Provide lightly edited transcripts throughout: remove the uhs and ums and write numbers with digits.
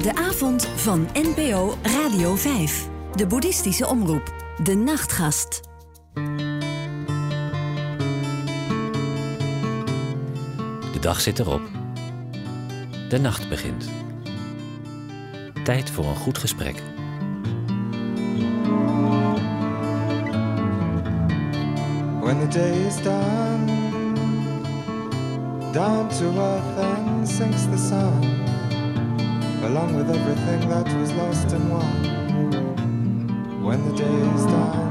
De avond van NPO Radio 5. De boeddhistische omroep. De Nachtgast. De dag zit erop. De nacht begint. Tijd voor een goed gesprek. When the day is done, down to earth and sinks the sun, along with everything that was lost and won. When the day is done.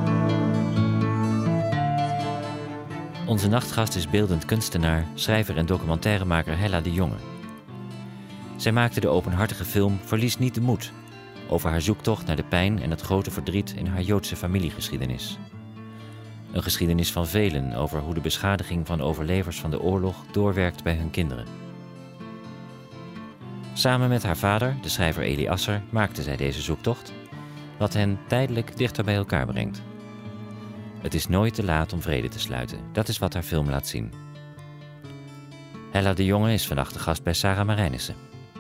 Onze nachtgast is beeldend kunstenaar, schrijver en documentairemaker Hella de Jonge. Zij maakte de openhartige film Verlies niet de moed, over haar zoektocht naar de pijn en het grote verdriet in haar Joodse familiegeschiedenis. Een geschiedenis van velen over hoe de beschadiging van overlevers van de oorlog doorwerkt bij hun kinderen. Samen met haar vader, de schrijver Eli Asser, maakte zij deze zoektocht, wat hen tijdelijk dichter bij elkaar brengt. Het is nooit te laat om vrede te sluiten, dat is wat haar film laat zien. Hella de Jonge is vannacht de gast bij Sarah Marijnissen.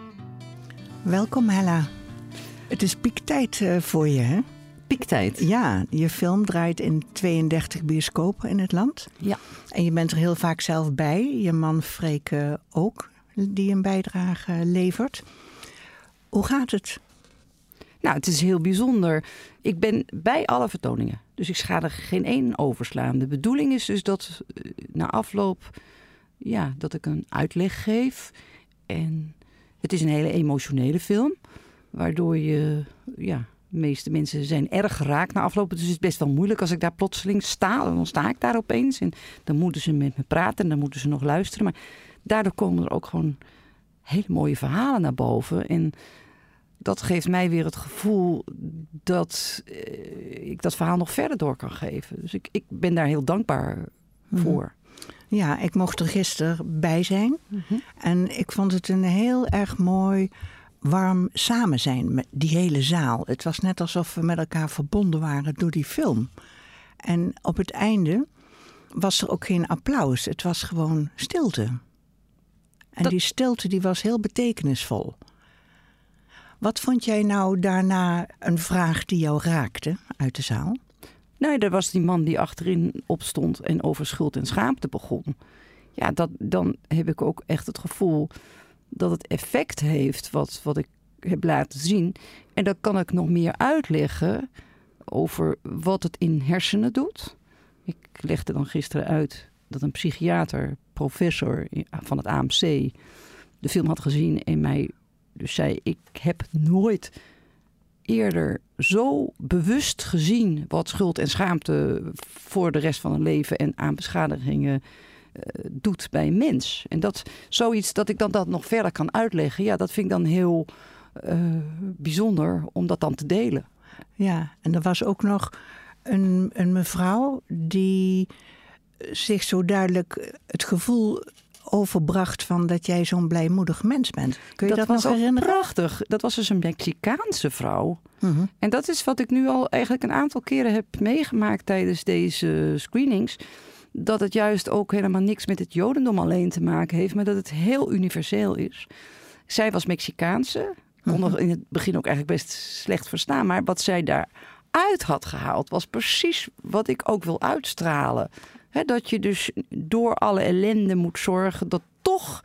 Welkom Hella. Het is piektijd voor je, hè? Piektijd? Ja, je film draait in 32 bioscopen in het land. Ja. En je bent er heel vaak zelf bij. Je man Freek ook, die een bijdrage levert. Hoe gaat het? Nou, het is heel bijzonder. Ik ben bij alle vertoningen. Dus ik ga er geen één overslaan. De bedoeling is dus dat na afloop, dat ik een uitleg geef. En het is een hele emotionele film. Waardoor de meeste mensen zijn erg geraakt na afloop. Dus het is best wel moeilijk als ik daar plotseling sta. Dan sta ik daar opeens en dan moeten ze met me praten en dan moeten ze nog luisteren. Maar daardoor komen er ook gewoon hele mooie verhalen naar boven. En dat geeft mij weer het gevoel dat ik dat verhaal nog verder door kan geven. Dus ik ben daar heel dankbaar voor. Ja, ik mocht er gisteren bij zijn. En ik vond het een heel erg mooi, warm samen zijn met die hele zaal. Het was net alsof we met elkaar verbonden waren door die film. En op het einde was er ook geen applaus. Het was gewoon stilte. En die stilte die was heel betekenisvol. Wat vond jij nou daarna een vraag die jou raakte uit de zaal? Nee, er was die man die achterin opstond en over schuld en schaamte begon. Ja, dan heb ik ook echt het gevoel dat het effect heeft wat ik heb laten zien. En dan kan ik nog meer uitleggen over wat het in hersenen doet. Ik legde dan gisteren uit dat een psychiater, professor van het AMC, de film had gezien en mij dus zei: ik heb nooit eerder zo bewust gezien wat schuld en schaamte voor de rest van het leven en aan beschadigingen doet bij een mens. En dat zoiets dat ik dan dat nog verder kan uitleggen, ja, dat vind ik dan heel bijzonder om dat dan te delen. Ja, en er was ook nog een mevrouw die zich zo duidelijk het gevoel overbracht van dat jij zo'n blijmoedig mens bent. Kun je dat nog herinneren? Prachtig. Dat was dus een Mexicaanse vrouw. En dat is wat ik nu al eigenlijk een aantal keren heb meegemaakt tijdens deze screenings. Dat het juist ook helemaal niks met het Jodendom alleen te maken heeft, maar dat het heel universeel is. Zij was Mexicaanse. Kon nog in het begin ook eigenlijk best slecht verstaan. Maar wat zij daaruit had gehaald was precies wat ik ook wil uitstralen. Dat je dus door alle ellende moet zorgen dat toch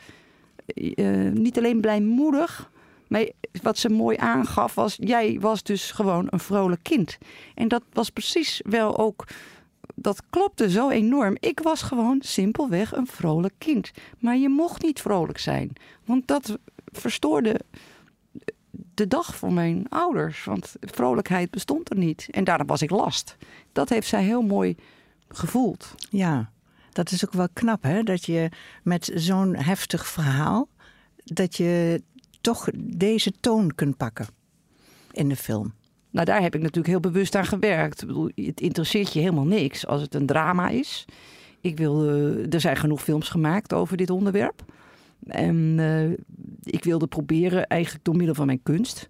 niet alleen blijmoedig, maar wat ze mooi aangaf was, jij was dus gewoon een vrolijk kind. En dat was precies wel ook, dat klopte zo enorm. Ik was gewoon simpelweg een vrolijk kind. Maar je mocht niet vrolijk zijn, want dat verstoorde de dag voor mijn ouders. Want vrolijkheid bestond er niet. En daarom was ik last. Dat heeft zij heel mooi gevoeld. Ja, dat is ook wel knap, hè? Dat je met zo'n heftig verhaal, dat je toch deze toon kunt pakken in de film. Nou, daar heb ik natuurlijk heel bewust aan gewerkt. Ik bedoel, het interesseert je helemaal niks als het een drama is. Er zijn genoeg films gemaakt over dit onderwerp. En ik wilde proberen eigenlijk door middel van mijn kunst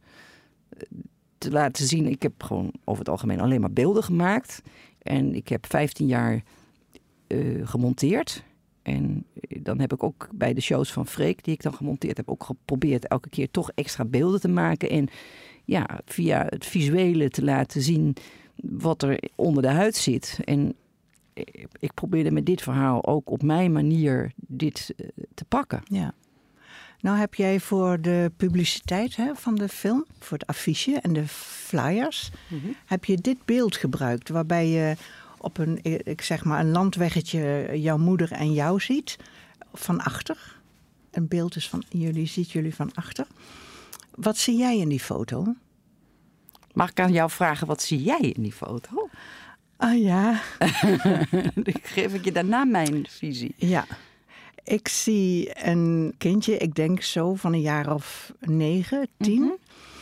te laten zien. Ik heb gewoon over het algemeen alleen maar beelden gemaakt. En ik heb 15 jaar gemonteerd. En dan heb ik ook bij de shows van Freek, die ik dan gemonteerd heb, ook geprobeerd elke keer toch extra beelden te maken. En ja, via het visuele te laten zien wat er onder de huid zit. En ik probeerde met dit verhaal ook op mijn manier dit te pakken. Ja. Nou heb jij voor de publiciteit van de film, voor het affiche en de flyers, heb je dit beeld gebruikt waarbij je op een landweggetje jouw moeder en jou ziet van achter. Een beeld is van ziet jullie van achter. Wat zie jij in die foto? Mag ik aan jou vragen, wat zie jij in die foto? Ah ja. Dan geef ik je daarna mijn visie. Ja. Ik zie een kindje, ik denk zo van een jaar of 9, 10...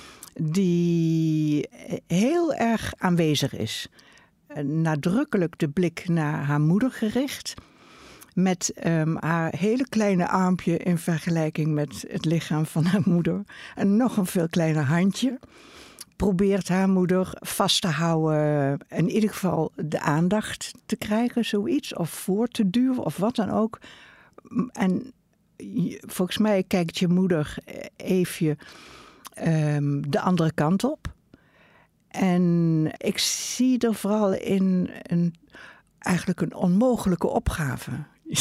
die heel erg aanwezig is. Nadrukkelijk de blik naar haar moeder gericht. Met haar hele kleine armpje in vergelijking met het lichaam van haar moeder. En nog een veel kleiner handje. Probeert haar moeder vast te houden. In ieder geval de aandacht te krijgen, zoiets. Of voor te duwen of wat dan ook. En volgens mij kijkt je moeder even de andere kant op. En ik zie er vooral in eigenlijk een onmogelijke opgave.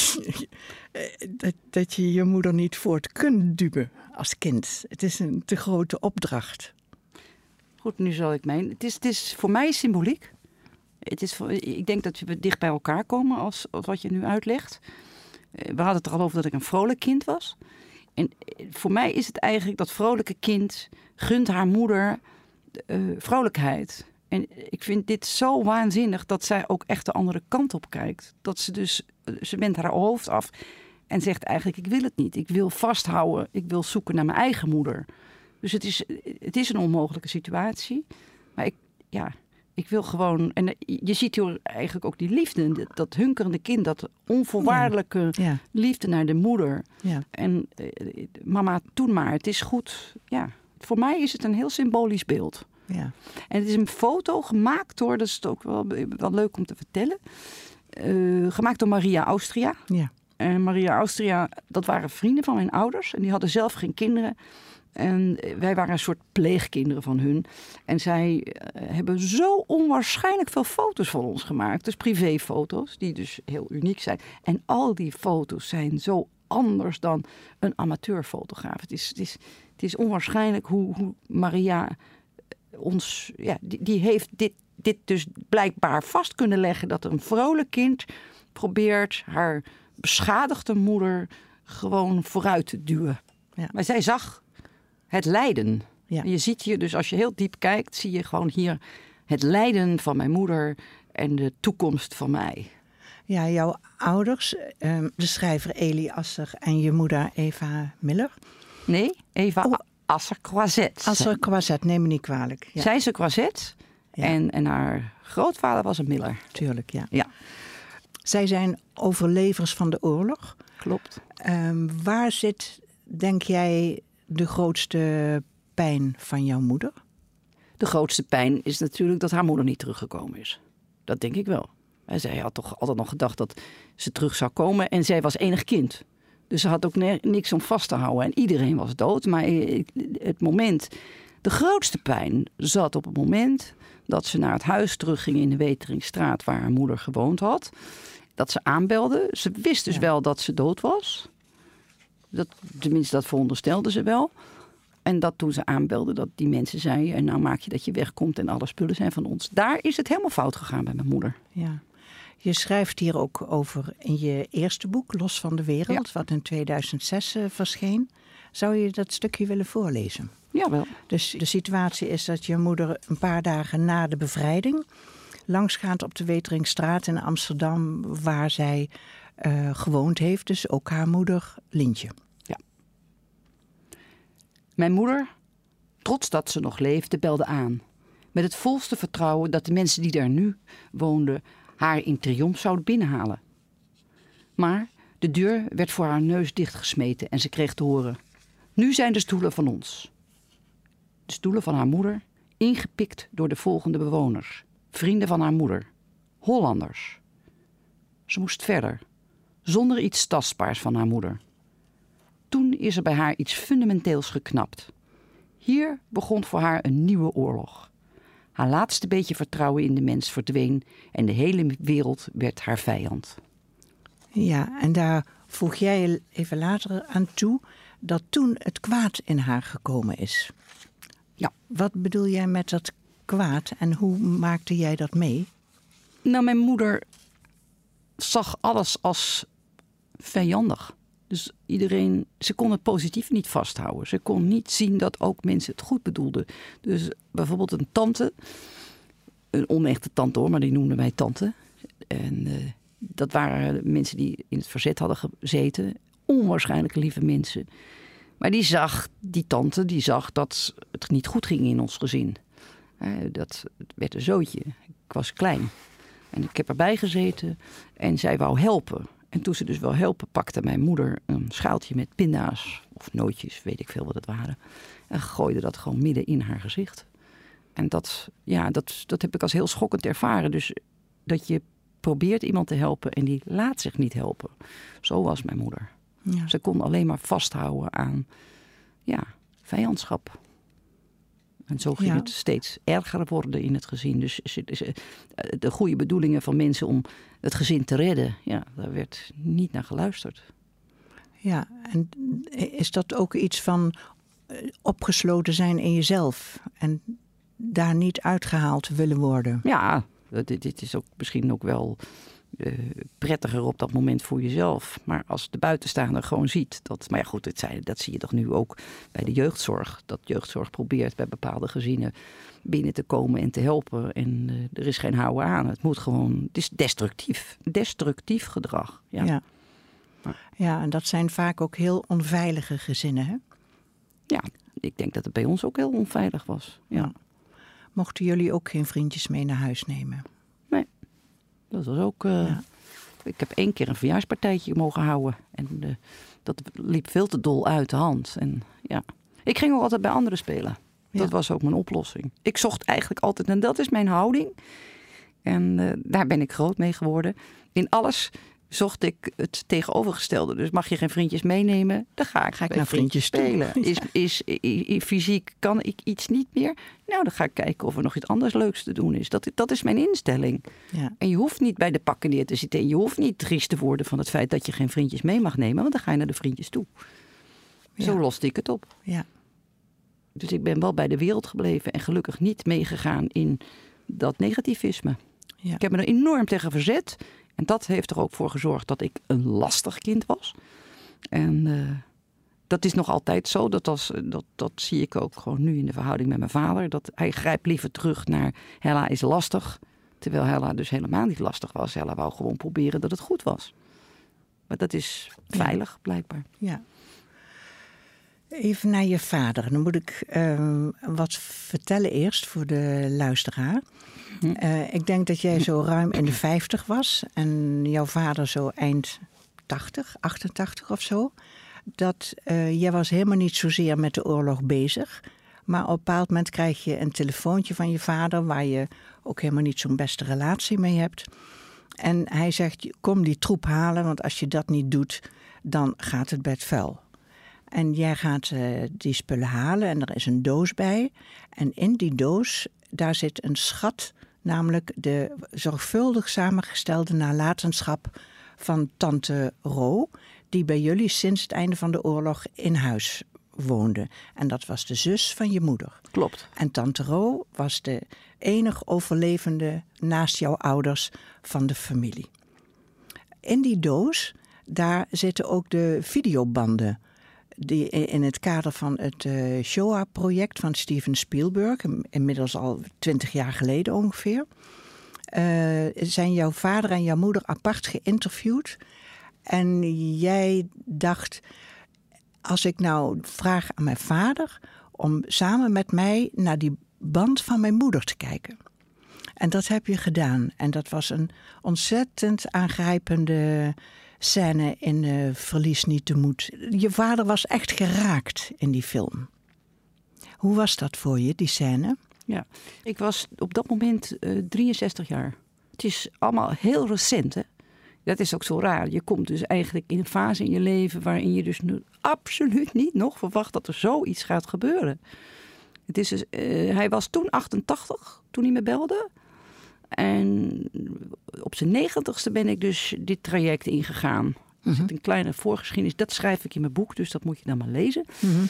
dat je je moeder niet voort kunt duwen als kind. Het is een te grote opdracht. Goed, nu zal ik mijn. Het is voor mij symboliek. Ik denk dat we dicht bij elkaar komen als wat je nu uitlegt. We hadden het er al over dat ik een vrolijk kind was. En voor mij is het eigenlijk dat vrolijke kind gunt haar moeder vrolijkheid. En ik vind dit zo waanzinnig dat zij ook echt de andere kant op kijkt. Dat ze wendt haar hoofd af en zegt eigenlijk, ik wil het niet. Ik wil vasthouden, ik wil zoeken naar mijn eigen moeder. Dus het is een onmogelijke situatie. Maar ik wil gewoon... En je ziet hier eigenlijk ook die liefde, dat hunkerende kind, dat onvoorwaardelijke liefde naar de moeder. Ja. En mama, toen maar, het is goed. Ja, voor mij is het een heel symbolisch beeld. Ja. En het is een foto gemaakt door, dat is ook wel leuk om te vertellen, gemaakt door Maria Austria. Ja. En Maria Austria, dat waren vrienden van mijn ouders en die hadden zelf geen kinderen. En wij waren een soort pleegkinderen van hun. En zij hebben zo onwaarschijnlijk veel foto's van ons gemaakt. Dus privéfoto's, die dus heel uniek zijn. En al die foto's zijn zo anders dan een amateurfotograaf. Het is onwaarschijnlijk hoe Maria ons... Ja, die heeft dit dus blijkbaar vast kunnen leggen. Dat een vrolijk kind probeert haar beschadigde moeder gewoon vooruit te duwen. Ja. Maar zij zag het lijden. Ja. En je ziet hier dus, als je heel diep kijkt, zie je gewoon hier het lijden van mijn moeder en de toekomst van mij. Ja, jouw ouders, de schrijver Elie Asser en je moeder Eva Miller. Nee, Eva Asser-Croiset. Asser-Croiset, neem me niet kwalijk. Ja. Zij is een Croiset en haar grootvader was een Miller. Tuurlijk, ja. Zij zijn overlevers van de oorlog. Klopt. Waar zit, denk jij, de grootste pijn van jouw moeder? De grootste pijn is natuurlijk dat haar moeder niet teruggekomen is. Dat denk ik wel. Zij had toch altijd nog gedacht dat ze terug zou komen. En zij was enig kind. Dus ze had ook niks om vast te houden. En iedereen was dood. Maar de grootste pijn zat op het moment dat ze naar het huis terugging in de Weteringstraat waar haar moeder gewoond had. Dat ze aanbelde. Ze wist dus wel dat ze dood was. Tenminste, dat veronderstelde ze wel. En dat toen ze aanbelde, dat die mensen zeiden, en nou maak je dat je wegkomt en alle spullen zijn van ons. Daar is het helemaal fout gegaan bij mijn moeder. Ja. Je schrijft hier ook over in je eerste boek, Los van de Wereld, wat in 2006 verscheen. Zou je dat stukje willen voorlezen? Jawel. Dus de situatie is dat je moeder een paar dagen na de bevrijding langsgaand op de Weteringstraat in Amsterdam, waar zij gewoond heeft, dus ook haar moeder Lientje. Ja. Mijn moeder, trots dat ze nog leefde, belde aan. Met het volste vertrouwen dat de mensen die daar nu woonden haar in triomf zouden binnenhalen. Maar de deur werd voor haar neus dichtgesmeten en ze kreeg te horen: nu zijn de stoelen van ons. De stoelen van haar moeder, ingepikt door de volgende bewoners. Vrienden van haar moeder. Hollanders. Ze moest verder. zonder iets tastbaars van haar moeder. Toen is er bij haar iets fundamenteels geknapt. Hier begon voor haar een nieuwe oorlog. Haar laatste beetje vertrouwen in de mens verdween en de hele wereld werd haar vijand. Ja, en daar voeg jij even later aan toe dat toen het kwaad in haar gekomen is. Ja. Wat bedoel jij met dat kwaad en hoe maakte jij dat mee? Nou, mijn moeder zag alles als vijandig. Dus ze kon het positieve niet vasthouden. Ze kon niet zien dat ook mensen het goed bedoelden. Dus bijvoorbeeld een tante, een onechte tante hoor, maar die noemden wij tante. En dat waren mensen die in het verzet hadden gezeten. Onwaarschijnlijk lieve mensen. Maar die tante zag dat het niet goed ging in ons gezin. Het werd een zootje. Ik was klein. En ik heb erbij gezeten en zij wou helpen. En toen ze dus wel helpen, pakte mijn moeder een schaaltje met pinda's of nootjes, weet ik veel wat het waren. En gooide dat gewoon midden in haar gezicht. En dat heb ik als heel schokkend ervaren. Dus dat je probeert iemand te helpen en die laat zich niet helpen. Zo was mijn moeder. Ja. Ze kon alleen maar vasthouden aan vijandschap. En zo ging het steeds erger worden in het gezin. Dus de goede bedoelingen van mensen om het gezin te redden, daar werd niet naar geluisterd. Ja, en is dat ook iets van opgesloten zijn in jezelf en daar niet uitgehaald willen worden? Ja, dit is ook misschien ook wel prettiger op dat moment voor jezelf. Maar als de buitenstaander gewoon ziet dat... Maar ja goed, dat zie je toch nu ook bij de jeugdzorg. Dat jeugdzorg probeert bij bepaalde gezinnen binnen te komen en te helpen. En er is geen houden aan. Het moet gewoon... Het is destructief. Destructief gedrag. Ja. Ja, en dat zijn vaak ook heel onveilige gezinnen, hè? Ja, ik denk dat het bij ons ook heel onveilig was. Ja. Mochten jullie ook geen vriendjes mee naar huis nemen? Nee. Dat was ook... Ik heb 1 keer een verjaarspartijtje mogen houden. En dat liep veel te dol uit de hand. En ik ging ook altijd bij anderen spelen. Ja. Dat was ook mijn oplossing. Ik zocht eigenlijk altijd, en dat is mijn houding. En daar ben ik groot mee geworden. In alles zocht ik het tegenovergestelde. Dus mag je geen vriendjes meenemen, dan ga ik naar vriendjes spelen. Is fysiek, kan ik iets niet meer? Nou, dan ga ik kijken of er nog iets anders leuks te doen is. Dat is mijn instelling. Ja. En je hoeft niet bij de pakken neer te zitten. En je hoeft niet triest te worden van het feit dat je geen vriendjes mee mag nemen. Want dan ga je naar de vriendjes toe. Ja. Zo loste ik het op. Ja. Dus ik ben wel bij de wereld gebleven en gelukkig niet meegegaan in dat negativisme. Ja. Ik heb me er enorm tegen verzet. En dat heeft er ook voor gezorgd dat ik een lastig kind was. En dat is nog altijd zo. Dat zie ik ook gewoon nu in de verhouding met mijn vader. Dat hij grijpt liever terug naar Hella is lastig. Terwijl Hella dus helemaal niet lastig was. Hella wou gewoon proberen dat het goed was. Maar dat is veilig, blijkbaar. Ja. Even naar je vader. Dan moet ik wat vertellen eerst voor de luisteraar. Ik denk dat jij zo ruim in de 50 was. En jouw vader zo eind 80, 88 of zo. Dat jij was helemaal niet zozeer met de oorlog bezig. Maar op een bepaald moment krijg je een telefoontje van je vader... waar je ook helemaal niet zo'n beste relatie mee hebt. En hij zegt, kom die troep halen, want als je dat niet doet... dan gaat het bed vuil. En jij gaat die spullen halen en er is een doos bij. En in die doos, daar zit een schat... namelijk de zorgvuldig samengestelde nalatenschap van tante Ro... die bij jullie sinds het einde van de oorlog in huis woonde. En dat was de zus van je moeder. Klopt. En tante Ro was de enig overlevende naast jouw ouders van de familie. In die doos, daar zitten ook de videobanden... die in het kader van het Shoah-project van Steven Spielberg... inmiddels al 20 jaar geleden ongeveer... zijn jouw vader en jouw moeder apart geïnterviewd. En jij dacht, als ik nou vraag aan mijn vader... om samen met mij naar die band van mijn moeder te kijken. En dat heb je gedaan. En dat was een ontzettend aangrijpende... scène in Verlies niet de moed. Je vader was echt geraakt in die film. Hoe was dat voor je, die scène? Ja, ik was op dat moment 63 jaar. Het is allemaal heel recent, hè? Dat is ook zo raar. Je komt dus eigenlijk in een fase in je leven waarin je dus nu absoluut niet nog verwacht dat er zoiets gaat gebeuren. Het is dus, hij was toen 88, toen hij me belde. En op zijn 90ste ben ik dus dit traject ingegaan. Er zit een kleine voorgeschiedenis. Dat schrijf ik in mijn boek, dus dat moet je dan maar lezen.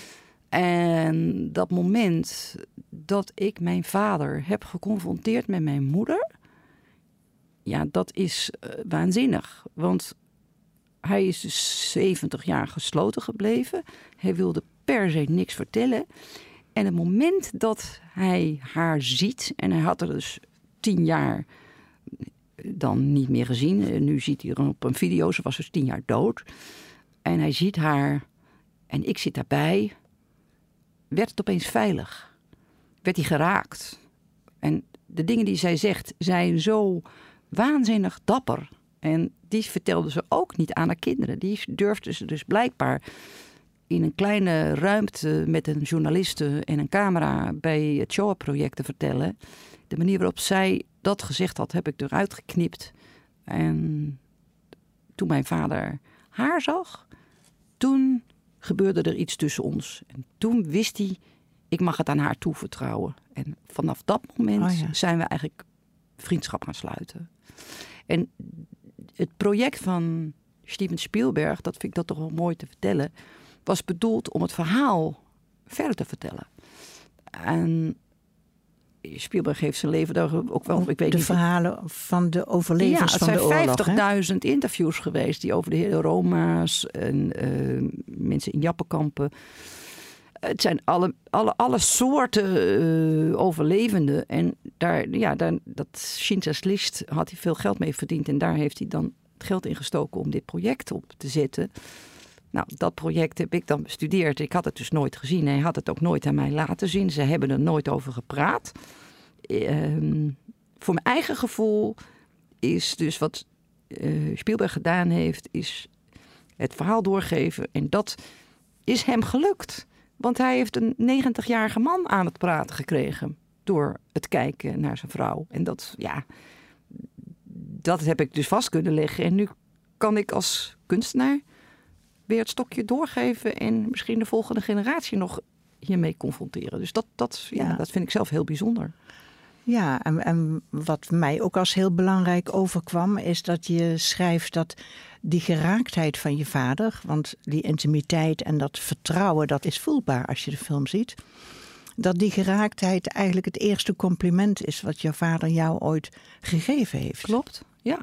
En dat moment dat ik mijn vader heb geconfronteerd met mijn moeder... Ja, dat is waanzinnig. Want hij is dus 70 jaar gesloten gebleven. Hij wilde per se niks vertellen. En het moment dat hij haar ziet... en hij had er dus 10 jaar dan niet meer gezien. Nu ziet hij er op een video. Ze was dus 10 jaar dood. En hij ziet haar en ik zit daarbij. Werd het opeens veilig. Werd hij geraakt. En de dingen die zij zegt zijn zo waanzinnig dapper. En die vertelde ze ook niet aan haar kinderen. Die durfde ze dus blijkbaar in een kleine ruimte met een journaliste en een camera bij het Shoah-project te vertellen. De manier waarop zij dat gezegd had, heb ik eruit geknipt. En toen mijn vader haar zag, toen gebeurde er iets tussen ons. En toen wist hij, ik mag het aan haar toevertrouwen. En vanaf dat moment zijn we eigenlijk vriendschap gaan sluiten. En het project van Steven Spielberg, dat vind ik dat toch wel mooi te vertellen, was bedoeld om het verhaal verder te vertellen. En Spielberg heeft zijn leven daar ook wel... Ik weet de niet, verhalen van de overlevers van de oorlog. Er zijn 50.000 interviews geweest die over de hele Roma's en mensen in Jappenkampen. Het zijn alle soorten overlevenden. En dat Schindlers List had hij veel geld mee verdiend. En daar heeft hij dan het geld in gestoken om dit project op te zetten. Nou, dat project heb ik dan bestudeerd. Ik had het dus nooit gezien. Hij had het ook nooit aan mij laten zien. Ze hebben er nooit over gepraat. Voor mijn eigen gevoel is dus wat Spielberg gedaan heeft, is het verhaal doorgeven. En dat is hem gelukt. Want hij heeft een 90-jarige man aan het praten gekregen door het kijken naar zijn vrouw. En dat heb ik dus vast kunnen leggen. En nu kan ik als kunstenaar weer het stokje doorgeven en misschien de volgende generatie nog hiermee confronteren. Dus dat vind ik zelf heel bijzonder. Ja, en wat mij ook als heel belangrijk overkwam, is dat je schrijft dat die geraaktheid van je vader, want die intimiteit en dat vertrouwen, dat is voelbaar als je de film ziet, dat die geraaktheid eigenlijk het eerste compliment is wat jouw vader jou ooit gegeven heeft. Klopt, ja.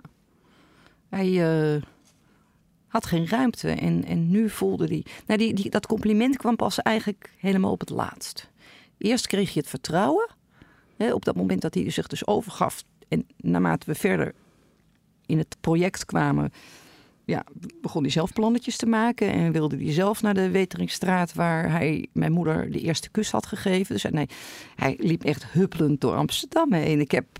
Hij had geen ruimte en nu voelde hij... Nou, dat compliment kwam pas eigenlijk helemaal op het laatst. Eerst kreeg je het vertrouwen. Op dat moment dat hij zich dus overgaf. En naarmate we verder in het project kwamen, begon hij zelf plannetjes te maken. En wilde hij zelf naar de Weteringstraat, waar hij mijn moeder de eerste kus had gegeven. Dus hij liep echt huppelend door Amsterdam heen.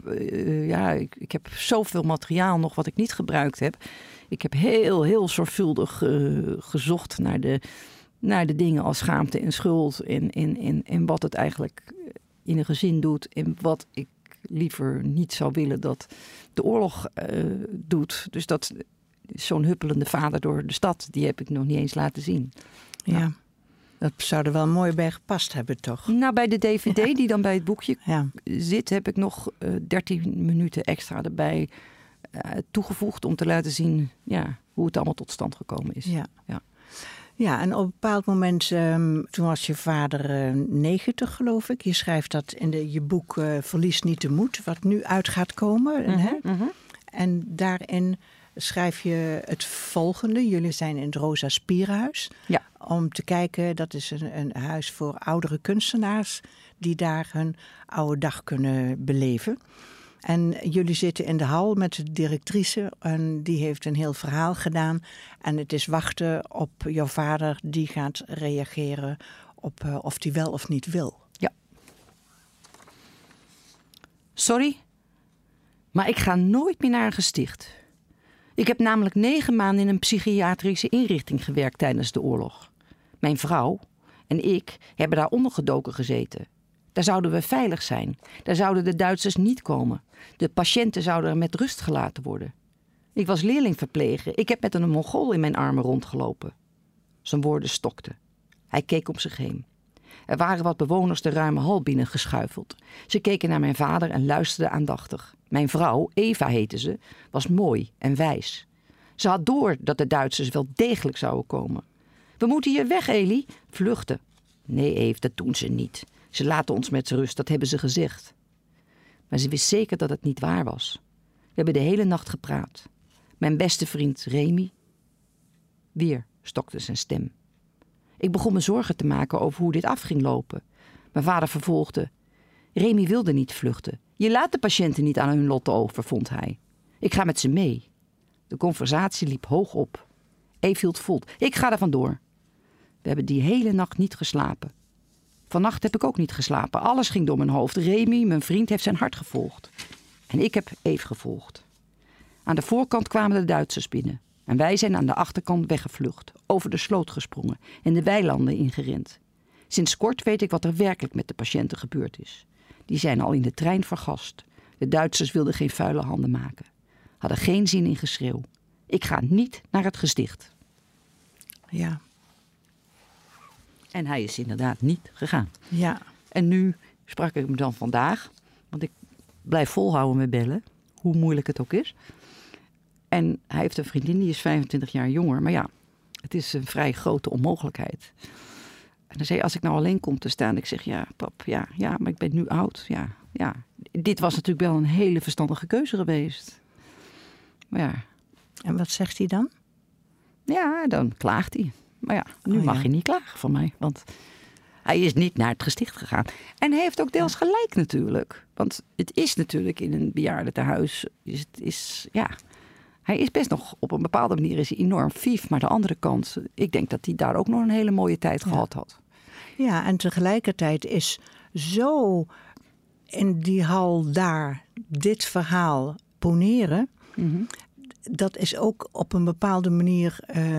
Ik heb zoveel materiaal nog wat ik niet gebruikt heb. Ik heb heel, heel zorgvuldig gezocht naar de dingen als schaamte en schuld. En wat het eigenlijk in een gezin doet. En wat ik liever niet zou willen dat de oorlog doet. Dus dat zo'n huppelende vader door de stad, die heb ik nog niet eens laten zien. Ja, dat zou er wel mooi bij gepast hebben, toch? Nou, bij de DVD die dan bij het boekje zit, heb ik nog 13 minuten extra erbij toegevoegd om te laten zien hoe het allemaal tot stand gekomen is. Ja, en op een bepaald moment, toen was je vader 90, geloof ik. Je schrijft dat in je boek Verlies niet de moed, wat nu uit gaat komen. En daarin schrijf je het volgende. Jullie zijn in het Rosa Spierenhuis. Ja. Om te kijken, dat is een huis voor oudere kunstenaars die daar hun oude dag kunnen beleven. En jullie zitten in de hal met de directrice en die heeft een heel verhaal gedaan. En het is wachten op jouw vader die gaat reageren op of hij wel of niet wil. Ja. Sorry, maar ik ga nooit meer naar een gesticht. Ik heb namelijk 9 maanden in een psychiatrische inrichting gewerkt tijdens de oorlog. Mijn vrouw en ik hebben daar ondergedoken gezeten. Daar zouden we veilig zijn. Daar zouden de Duitsers niet komen. De patiënten zouden er met rust gelaten worden. Ik was leerlingverpleger. Ik heb met een Mongool in mijn armen rondgelopen. Zijn woorden stokten. Hij keek om zich heen. Er waren wat bewoners de ruime hal binnengeschuifeld. Ze keken naar mijn vader en luisterden aandachtig. Mijn vrouw, Eva heette ze, was mooi en wijs. Ze had door dat de Duitsers wel degelijk zouden komen. We moeten hier weg, Elie. Vluchten. Nee, Eve, dat doen ze niet. Ze laten ons met rust, dat hebben ze gezegd. Maar ze wist zeker dat het niet waar was. We hebben de hele nacht gepraat. Mijn beste vriend Remy. Weer stokte zijn stem. Ik begon me zorgen te maken over hoe dit af ging lopen. Mijn vader vervolgde. Remy wilde niet vluchten. Je laat de patiënten niet aan hun lot over, vond hij. Ik ga met ze mee. De conversatie liep hoog op. Eve hield vol. Ik ga er vandoor. We hebben die hele nacht niet geslapen. Vannacht heb ik ook niet geslapen. Alles ging door mijn hoofd. Remy, mijn vriend, heeft zijn hart gevolgd. En ik heb Eve gevolgd. Aan de voorkant kwamen de Duitsers binnen. En wij zijn aan de achterkant weggevlucht. Over de sloot gesprongen en de weilanden ingerend. Sinds kort weet ik wat er werkelijk met de patiënten gebeurd is. Die zijn al in de trein vergast. De Duitsers wilden geen vuile handen maken. Hadden geen zin in geschreeuw. Ik ga niet naar het gesticht. Ja. En hij is inderdaad niet gegaan. Ja. En nu sprak ik hem dan vandaag. Want ik blijf volhouden met bellen. Hoe moeilijk het ook is. En hij heeft een vriendin, die is 25 jaar jonger. Maar ja, het is een vrij grote onmogelijkheid. En dan zei hij, als ik nou alleen kom te staan. Ik zeg, ja pap, ja, maar ik ben nu oud. Ja. Dit was natuurlijk wel een hele verstandige keuze geweest. Maar ja. En wat zegt hij dan? Ja, dan klaagt hij. Maar ja, nu mag hij niet klagen van mij. Want hij is niet naar het gesticht gegaan. En hij heeft ook deels gelijk natuurlijk. Want het is natuurlijk in een bejaardentehuis. Hij is best nog op een bepaalde manier is hij enorm vief. Maar de andere kant, ik denk dat hij daar ook nog een hele mooie tijd gehad had. Ja, en tegelijkertijd is zo in die hal daar dit verhaal poneren. Mm-hmm. Dat is ook op een bepaalde manier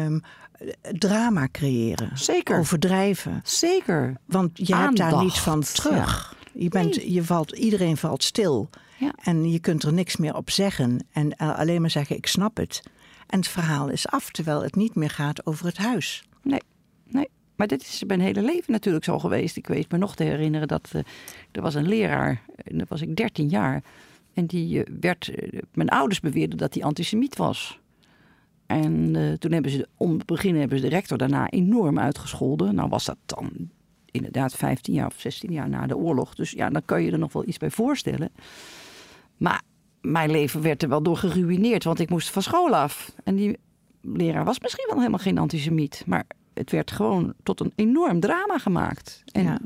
drama creëren. Zeker. Overdrijven. Zeker. Want je hebt daar niet van terug. Ja. Iedereen valt stil. Ja. En je kunt er niks meer op zeggen. En alleen maar zeggen, ik snap het. En het verhaal is af, terwijl het niet meer gaat over het huis. Nee. Maar dit is mijn hele leven natuurlijk zo geweest. Ik weet me nog te herinneren dat er was een leraar. En dan was ik 13 jaar. En mijn ouders beweerden dat hij antisemiet was. En toen hebben ze, om het begin hebben ze de rector daarna enorm uitgescholden. Nou was dat dan inderdaad 15 jaar of 16 jaar na de oorlog. Dus ja, dan kan je er nog wel iets bij voorstellen. Maar mijn leven werd er wel door geruïneerd, want ik moest van school af. En die leraar was misschien wel helemaal geen antisemiet. Maar het werd gewoon tot een enorm drama gemaakt. En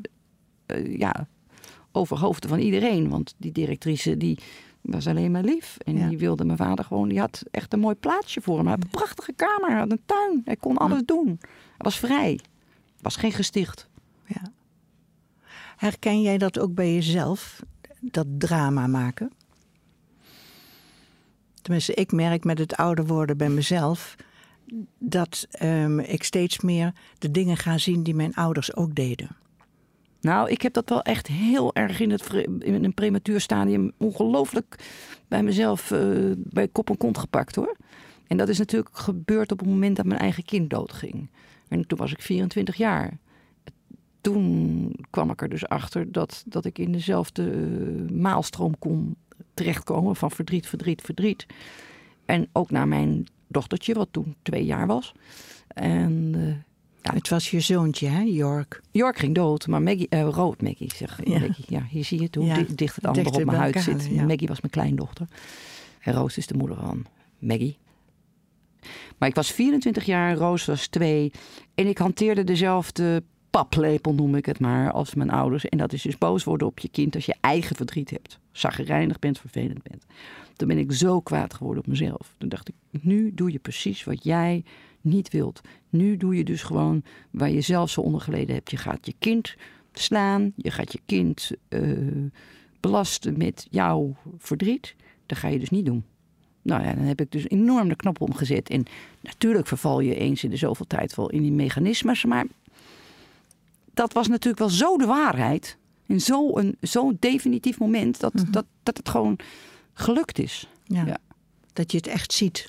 over hoofden van iedereen. Want die directrice die was alleen maar lief. En die wilde mijn vader gewoon. Die had echt een mooi plaatsje voor hem. Hij had een prachtige kamer, hij had een tuin. Hij kon alles doen. Hij was vrij. Was geen gesticht. Ja. Herken jij dat ook bij jezelf? Dat drama maken? Tenminste, ik merk met het ouder worden bij mezelf dat ik steeds meer de dingen ga zien die mijn ouders ook deden. Nou, ik heb dat wel echt heel erg in een prematuur stadium ongelooflijk bij mezelf bij kop en kont gepakt hoor. En dat is natuurlijk gebeurd op het moment dat mijn eigen kind doodging. En toen was ik 24 jaar. Toen kwam ik er dus achter dat ik in dezelfde maalstroom kon terechtkomen van verdriet. En ook naar mijn dochtertje, wat toen 2 jaar was. En het was je zoontje, hè, York? York ging dood, maar Maggie, Maggie, ja, hier zie je het hoe dicht het allemaal op mijn huid zit. Ja. Maggie was mijn kleindochter. En Roos is de moeder van Maggie. Maar ik was 24 jaar, Roos was 2. En ik hanteerde dezelfde paplepel, noem ik het maar, als mijn ouders. En dat is dus boos worden op je kind als je eigen verdriet hebt. Chagrijnig bent, vervelend bent. Toen ben ik zo kwaad geworden op mezelf. Toen dacht ik, nu doe je precies wat jij niet wilt. Nu doe je dus gewoon waar je zelf zo onder geleden hebt. Je gaat je kind slaan. Je gaat je kind belasten met jouw verdriet. Dat ga je dus niet doen. Nou ja, dan heb ik dus enorm de knop omgezet. En natuurlijk verval je eens in de zoveel tijd wel in die mechanismes. Maar dat was natuurlijk wel zo de waarheid. In zo'n definitief moment dat het gewoon gelukt is. Ja. Dat je het echt ziet.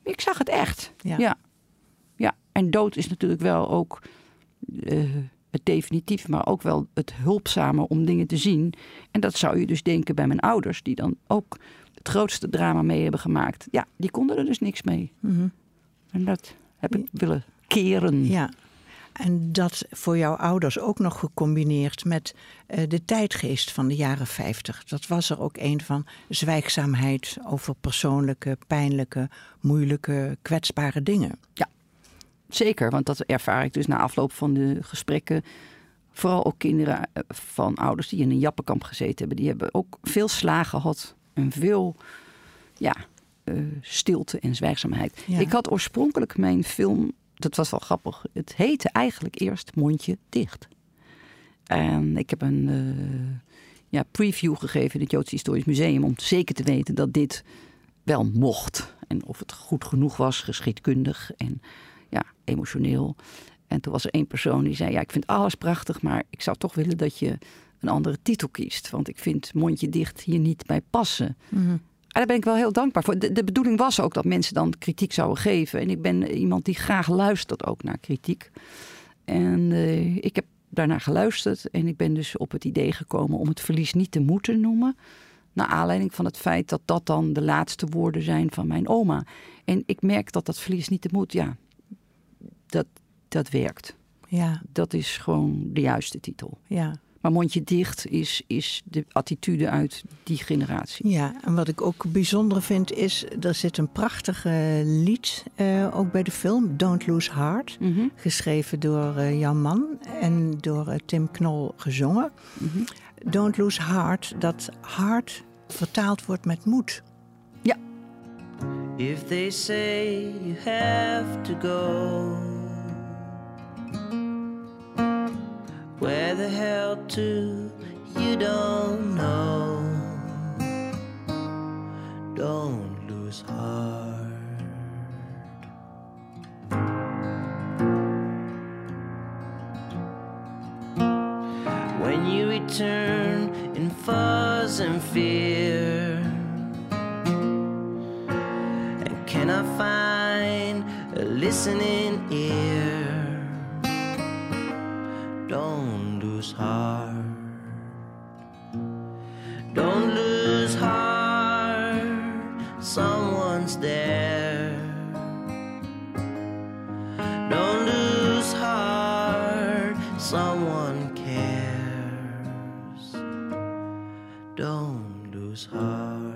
Ik zag het echt. Ja. Ja. En dood is natuurlijk wel ook het definitief, maar ook wel het hulpzame om dingen te zien. En dat zou je dus denken bij mijn ouders, die dan ook het grootste drama mee hebben gemaakt. Ja, die konden er dus niks mee. Mm-hmm. En dat heb ik willen keren. Ja. En dat voor jouw ouders ook nog gecombineerd met de tijdgeest van de jaren 50. Dat was er ook een van zwijgzaamheid over persoonlijke, pijnlijke, moeilijke, kwetsbare dingen. Ja, zeker. Want dat ervaar ik dus na afloop van de gesprekken. Vooral ook kinderen van ouders die in een jappenkamp gezeten hebben. Die hebben ook veel slagen gehad en veel stilte en zwijgzaamheid. Ja. Ik had oorspronkelijk mijn film, dat was wel grappig. Het heette eigenlijk eerst Mondje Dicht. En ik heb een preview gegeven in het Joods Historisch Museum om zeker te weten dat dit wel mocht. En of het goed genoeg was, geschiedkundig en emotioneel. En toen was er één persoon die zei, ik vind alles prachtig, maar ik zou toch willen dat je een andere titel kiest. Want ik vind Mondje Dicht hier niet bij passen. Mm-hmm. En daar ben ik wel heel dankbaar voor. De bedoeling was ook dat mensen dan kritiek zouden geven. En ik ben iemand die graag luistert ook naar kritiek. En ik heb daarnaar geluisterd. En ik ben dus op het idee gekomen om het verlies niet te moeten noemen. Naar aanleiding van het feit dat dat dan de laatste woorden zijn van mijn oma. En ik merk dat dat verlies niet te moet, dat werkt. Ja. Dat is gewoon de juiste titel. Ja. Maar Mondje Dicht is de attitude uit die generatie. Ja, en wat ik ook bijzonder vind is, er zit een prachtig lied ook bij de film, Don't Lose Heart. Mm-hmm. Geschreven door Jan Man en door Tim Knol gezongen. Mm-hmm. Don't Lose Heart, dat hart vertaald wordt met moed. Ja. If they say you have to go, where the hell to, you don't know. Don't lose heart. When you return in fuzz and fear, and cannot find a listening ear, don't lose heart. Don't lose heart. Someone's there. Don't lose heart. Someone cares. Don't lose heart.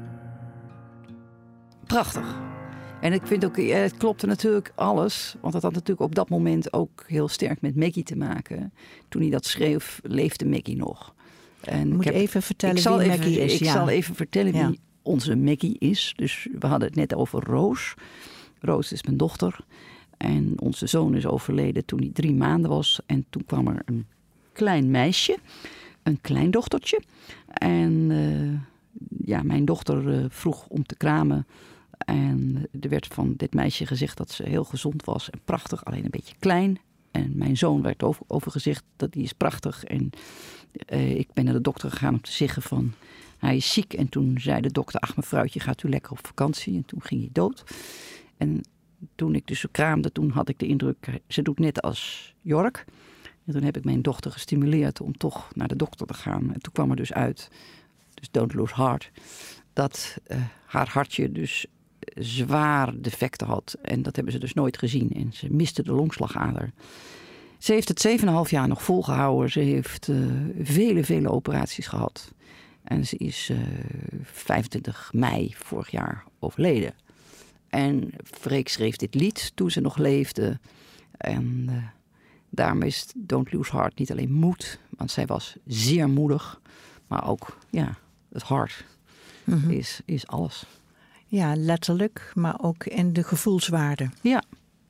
Prachtig. En ik vind ook, het klopte natuurlijk alles. Want het had natuurlijk op dat moment ook heel sterk met Maggie te maken. Toen hij dat schreef, leefde Maggie nog. En Je moet even vertellen wie Maggie is. Ik zal even vertellen wie onze Maggie is. Dus we hadden het net over Roos. Roos is mijn dochter. En onze zoon is overleden toen hij 3 maanden was. En toen kwam er een klein meisje. Een kleindochtertje. En mijn dochter vroeg om te kramen. En er werd van dit meisje gezegd dat ze heel gezond was en prachtig, alleen een beetje klein. En mijn zoon werd over gezegd dat die is prachtig. En ik ben naar de dokter gegaan om te zeggen van, hij is ziek. En toen zei de dokter, ach mevrouwtje, gaat u lekker op vakantie? En toen ging hij dood. En toen ik dus kraamde, toen had ik de indruk, ze doet net als Jork. En toen heb ik mijn dochter gestimuleerd om toch naar de dokter te gaan. En toen kwam er dus uit, dus Don't Lose Heart, dat haar hartje dus zwaar defecten had. En dat hebben ze dus nooit gezien. En ze miste de longslagader. Ze heeft het 7,5 jaar nog volgehouden. Ze heeft vele operaties gehad. En ze is 25 mei vorig jaar overleden. En Freek schreef dit lied toen ze nog leefde. En daarom is Don't Lose Heart niet alleen moed. Want zij was zeer moedig. Maar ook, het hart is alles. Ja, letterlijk, maar ook in de gevoelswaarde. Ja.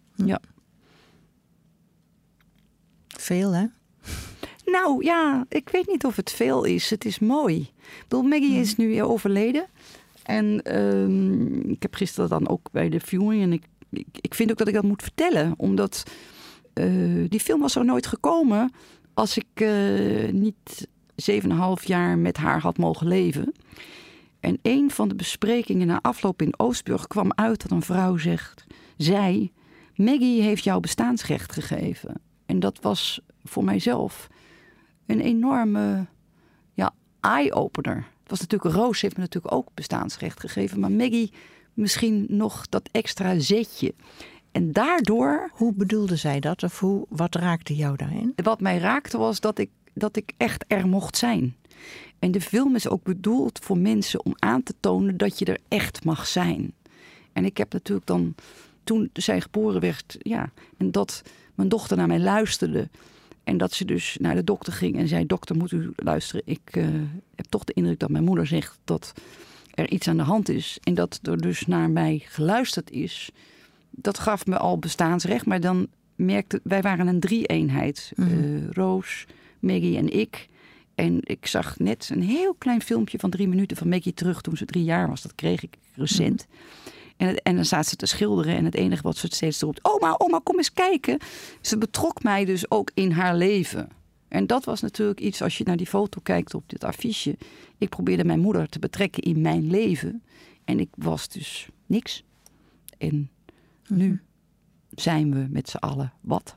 Veel, hè? Nou ja, ik weet niet of het veel is. Het is mooi. Ik bedoel, Maggie is nu weer overleden. En ik heb gisteren dan ook bij de viewing. En ik vind ook dat ik dat moet vertellen. Omdat die film was er nooit gekomen als ik niet 7,5 jaar met haar had mogen leven. En een van de besprekingen na afloop in Oostburg kwam uit dat een vrouw zei... Maggie heeft jou bestaansrecht gegeven. En dat was voor mijzelf een enorme eye-opener. Het was natuurlijk, Roos heeft me natuurlijk ook bestaansrecht gegeven. Maar Maggie misschien nog dat extra zetje. En daardoor... Hoe bedoelde zij dat? Of wat raakte jou daarin? Wat mij raakte was dat ik echt er mocht zijn. En de film is ook bedoeld voor mensen om aan te tonen dat je er echt mag zijn. En ik heb natuurlijk dan, toen zij geboren werd, en dat mijn dochter naar mij luisterde. En dat ze dus naar de dokter ging en zei, dokter, moet u luisteren. Ik heb toch de indruk dat mijn moeder zegt dat er iets aan de hand is. En dat er dus naar mij geluisterd is. Dat gaf me al bestaansrecht. Maar dan merkte, wij waren een 3-eenheid. Roos, Maggie en ik. En ik zag net een heel klein filmpje van 3 minuten van Maggie terug toen ze 3 jaar was. Dat kreeg ik recent. En dan staat ze te schilderen en het enige wat ze steeds roept... Oma, kom eens kijken. Ze betrok mij dus ook in haar leven. En dat was natuurlijk iets, als je naar die foto kijkt op dit affiche... Ik probeerde mijn moeder te betrekken in mijn leven. En ik was dus niks. En nu zijn we met z'n allen wat.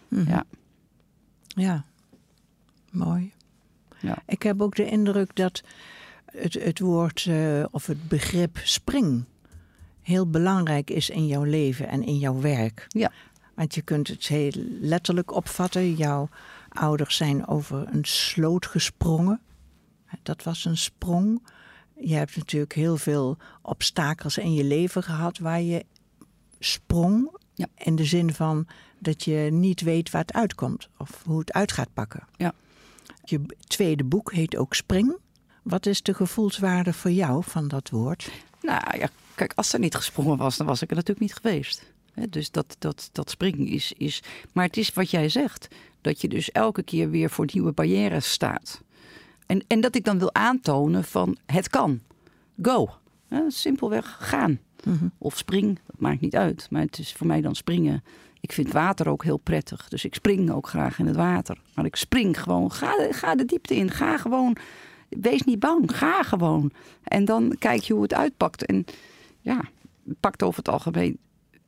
Ja, mooi. Ja. Ik heb ook de indruk dat het woord of het begrip spring... heel belangrijk is in jouw leven en in jouw werk. Ja. Want je kunt het heel letterlijk opvatten. Jouw ouders zijn over een sloot gesprongen. Dat was een sprong. Je hebt natuurlijk heel veel obstakels in je leven gehad waar je sprong. Ja. In de zin van dat je niet weet waar het uitkomt of hoe het uit gaat pakken. Ja. Je tweede boek heet ook Spring. Wat is de gevoelswaarde voor jou van dat woord? Nou ja, kijk, als er niet gesprongen was, dan was ik er natuurlijk niet geweest. Dus dat springen is... Maar het is wat jij zegt. Dat je dus elke keer weer voor nieuwe barrières staat. En dat ik dan wil aantonen van het kan. Go. Simpelweg gaan. Of spring, dat maakt niet uit. Maar het is voor mij dan springen. Ik vind water ook heel prettig. Dus ik spring ook graag in het water. Maar ik spring gewoon. Ga de diepte in. Ga gewoon. Wees niet bang. Ga gewoon. En dan kijk je hoe het uitpakt. En ja, het pakt over het algemeen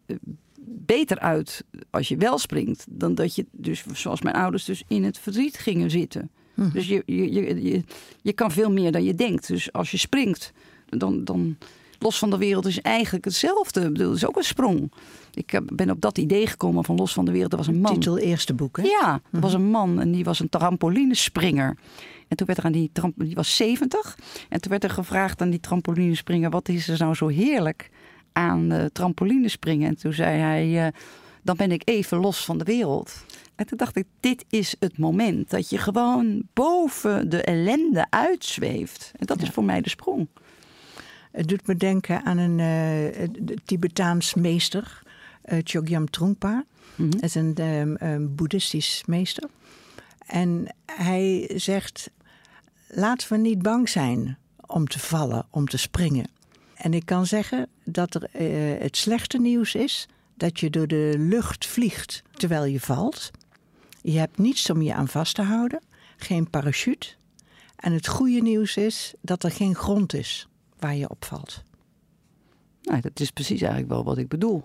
beter uit als je wel springt. Dan dat je dus, zoals mijn ouders, dus in het verdriet gingen zitten. Dus je kan veel meer dan je denkt. Dus als je springt, dan Los van de Wereld is eigenlijk hetzelfde. Ik bedoel, het is ook een sprong. Ik ben op dat idee gekomen van Los van de Wereld. Er was een man. Titel eerste boek, hè? Ja, er was een man en die was een trampolinespringer. En toen werd er aan die was 70. En toen werd er gevraagd aan die trampolinespringer, wat is er nou zo heerlijk aan trampolinespringen? En toen zei hij, dan ben ik even los van de wereld. En toen dacht ik, dit is het moment dat je gewoon boven de ellende uitzweeft. En dat is voor mij de sprong. Het doet me denken aan een Tibetaans meester, Chogyam Trungpa. Dat is een boeddhistisch meester. En hij zegt, laten we niet bang zijn om te vallen, om te springen. En ik kan zeggen dat er het slechte nieuws is dat je door de lucht vliegt terwijl je valt. Je hebt niets om je aan vast te houden, geen parachute. En het goede nieuws is dat er geen grond is waar je op valt. Nou, dat is precies eigenlijk wel wat ik bedoel.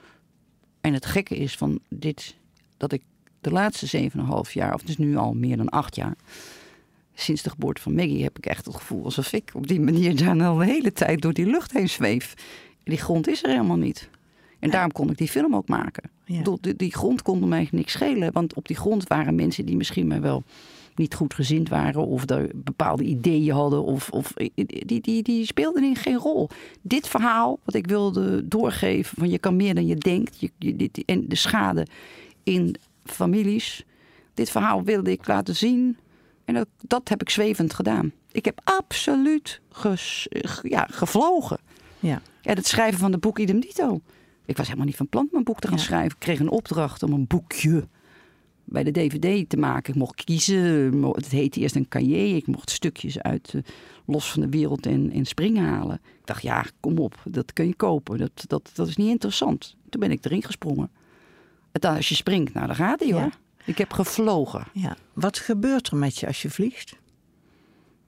En het gekke is van dit, dat ik de laatste 7,5 jaar, of het is nu al meer dan 8 jaar, sinds de geboorte van Maggie, heb ik echt het gevoel alsof ik op die manier daar al de hele tijd door die lucht heen zweef. Die grond is er helemaal niet. En daarom kon ik die film ook maken. Ja. Die grond kon mij niks schelen. Want op die grond waren mensen die misschien maar wel niet goed gezind waren. Of er bepaalde ideeën hadden. Of die speelden geen rol. Dit verhaal wat ik wilde doorgeven. Van je kan meer dan je denkt. En de schade in families. Dit verhaal wilde ik laten zien. En dat heb ik zwevend gedaan. Ik heb absoluut gevlogen. Ja. En het schrijven van de boek idem dito. Ik was helemaal niet van plan om een boek te gaan schrijven. Ik kreeg een opdracht om een boekje bij de DVD te maken. Ik mocht kiezen. Het heette eerst een cahier. Ik mocht stukjes uit Los van de Wereld en Spring halen. Ik dacht, ja, kom op. Dat kun je kopen. Dat is niet interessant. Toen ben ik erin gesprongen. Als je springt, nou, dan gaat hij, hoor. Ik heb gevlogen. Ja. Wat gebeurt er met je als je vliegt?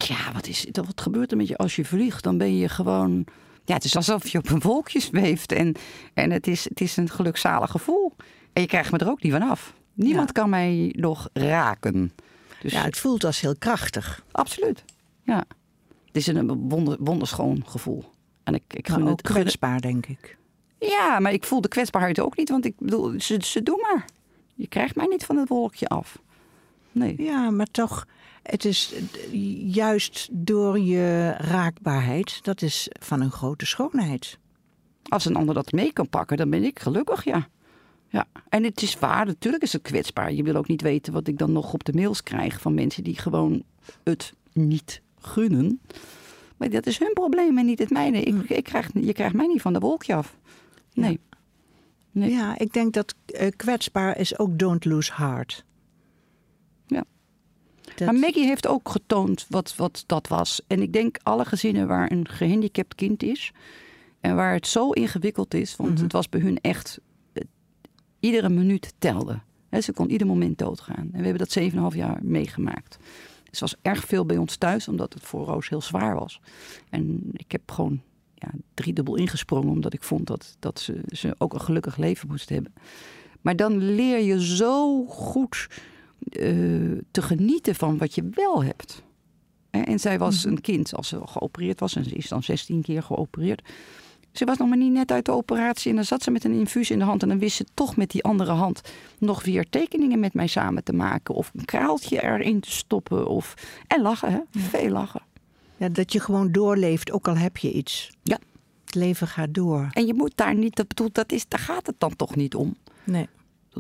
Ja, wat gebeurt er met je als je vliegt? Dan ben je gewoon... Ja, het is alsof je op een wolkje zweeft. En het is een gelukzalig gevoel. En je krijgt me er ook niet van af. Niemand kan mij nog raken. Dus, ja, het voelt als heel krachtig. Absoluut, ja. Het is een wonderschoon gevoel. En ik maar ook kwetsbaar, denk ik. Ja, maar ik voel de kwetsbaarheid ook niet. Want ik bedoel, ze doen maar. Je krijgt mij niet van het wolkje af. Nee. Ja, maar toch, het is juist door je raakbaarheid, dat is van een grote schoonheid. Als een ander dat mee kan pakken, dan ben ik gelukkig, ja. Ja. En het is waar, natuurlijk is het kwetsbaar. Je wil ook niet weten wat ik dan nog op de mails krijg van mensen die gewoon het niet gunnen. Maar dat is hun probleem en niet het mijne. Je krijgt mij niet van de wolkje af. Nee. Ja. Nee. Ja, ik denk dat kwetsbaar is ook don't lose heart. Ja. Maar Maggie heeft ook getoond wat dat was. En ik denk alle gezinnen waar een gehandicapt kind is en waar het zo ingewikkeld is, want het was bij hun echt, iedere minuut telde. Ze kon ieder moment doodgaan. En we hebben dat 7,5 jaar meegemaakt. Dus het was erg veel bij ons thuis, omdat het voor Roos heel zwaar was. En ik heb gewoon driedubbel ingesprongen, omdat ik vond dat ze ook een gelukkig leven moest hebben. Maar dan leer je zo goed te genieten van wat je wel hebt. En zij was een kind als ze geopereerd was. En ze is dan 16 keer geopereerd. Ze was nog maar niet net uit de operatie. En dan zat ze met een infuus in de hand. En dan wist ze toch met die andere hand nog weer tekeningen met mij samen te maken. Of een kraaltje erin te stoppen. En lachen, hè? Ja. Veel lachen. Ja, dat je gewoon doorleeft, ook al heb je iets. Ja. Het leven gaat door. En je moet daar niet... Daar gaat het dan toch niet om. Nee.